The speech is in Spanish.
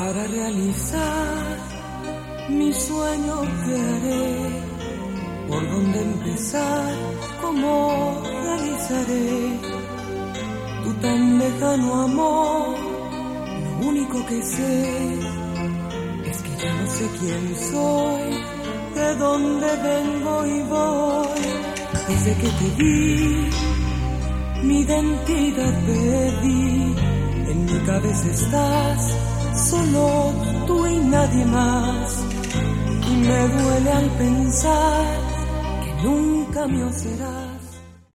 Para realizar mi sueño que haré, por dónde empezar, cómo realizaré tu tan lejano amor. Lo único que sé es que ya no sé quién soy, de dónde vengo y voy. Desde que te vi, mi identidad perdí, en mi cabeza estás, solo tú y nadie más. Y me duele al pensar que nunca mío serás.